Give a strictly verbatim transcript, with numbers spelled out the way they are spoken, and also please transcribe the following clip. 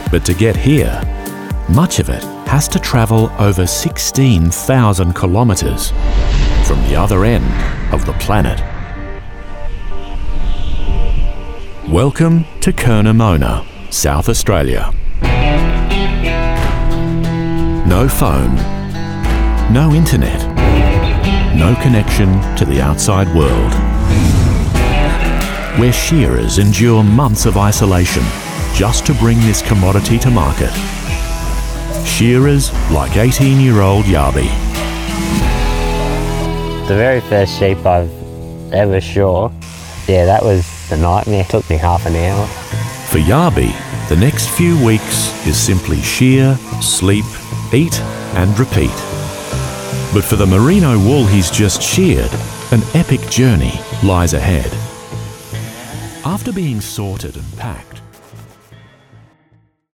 But to get here, much of it has to travel over sixteen thousand kilometres from the other end of the planet. Welcome to Curnamona, South Australia. No phone, no internet, no connection to the outside world. Where shearers endure months of isolation just to bring this commodity to market. Shearers like eighteen-year-old Yabi. The very first sheep I've ever shore, yeah, that was the nightmare. It took me half an hour. For Yabi, the next few weeks is simply shear, sleep, eat and repeat. But for the merino wool he's just sheared, an epic journey lies ahead. After being sorted and packed,